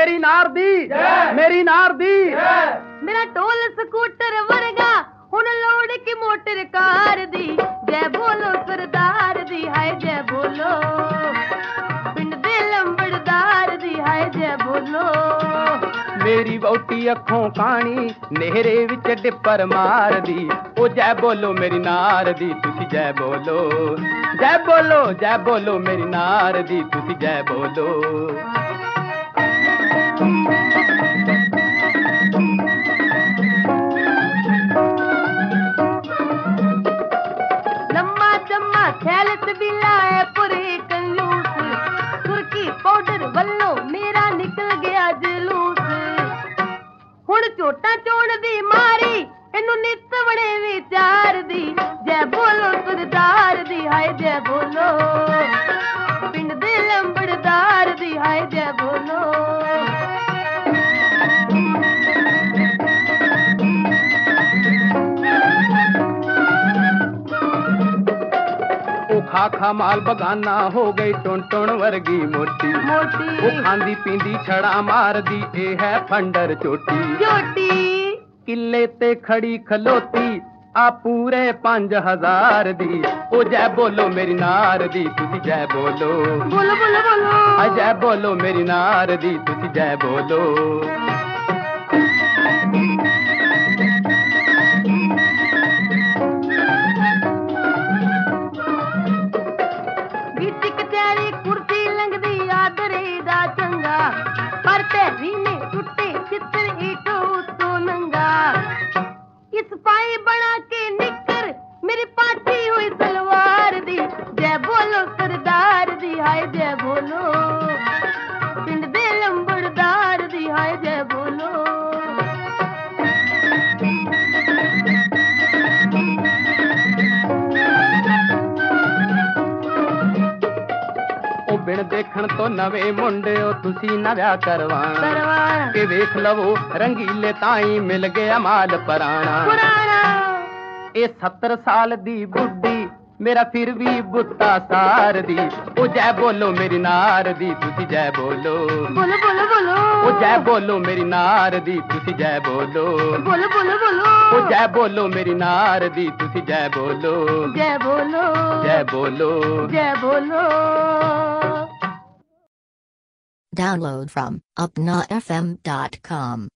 मेरी नार दी, मेरी नार दी। मेरा टोल स्कूटर वर्गा हुन लोड़ की मोटर कार दी। जय बोलो सरदार दी, हाय जय बोलो पिंड दे लंबड़दार दी, हाय जय बोलो। मेरी वोटी अखों काणी नेहरे विच डिपर मार दी। ओ जय बोलो मेरी नार दी, तुसी जय बोलो, जय बोलो, जय बोलो मेरी नार दी, तुसी जय बोलो। लम्मा जम्मा ख्याल सबीला है पूरे कंजूस, सुर्खी पाउडर वल्लो मेरा निकल गया जलूस। हुण झोटा चोण दी मारी इनू नित बड़े विचार दी। जय बोलो सरदार दी, हाय जय बोलो पिंड दे लंबड़दार दी, हाय जय बोलो। ओ खा खा माल बगाना हो गई टुन टुन वर्गी मोटी मोटी। ओ खांदी पींदी छड़ा मार दी, ए है फंडर चोटी चोटी। किले ते खड़ी खलोती आ पूरे 5000 दी। ओ जय बोलो मेरी नार दी, तुसी जय बोलो, बोलो बोलो बोलो। आ जय बोलो मेरी नार दी, तुसी जय बोलो। विच कचहरी कुर्सी लंघदी आदरे दा चंगा, पर पैरी ने टुटे चित्र ईटो तो नंगा। इस पाई बना के निकर मेरी पाटी हुई सलवार दी। जय बोलो सरदार दी, हाय जय बोलो पिंड दे लंबड़दार दी, हाय जय बोलो। ओ बिन देखण तो नवे मुंडिओ तुसी ना विआह करवाना। करवाना के वेख लवो रंगीले ताई मिल गया माल पराना। पुराना। ए 70 साल दी बुड्ढी मेरा फिर भी बुत्ता सार दी। ओ जय बोलो मेरी नार दी, तुसी जय बोलो, बोलो बोलो बोलो। ओ जय बोलो मेरी नार दी, तुसी जय बोलो, बोलो बोलो बोलो। ओ जय बोलो मेरी नार दी, तुसी जय बोलो, जय बोलो, जय बोलो, जय बोलो। Download from upnafm.com.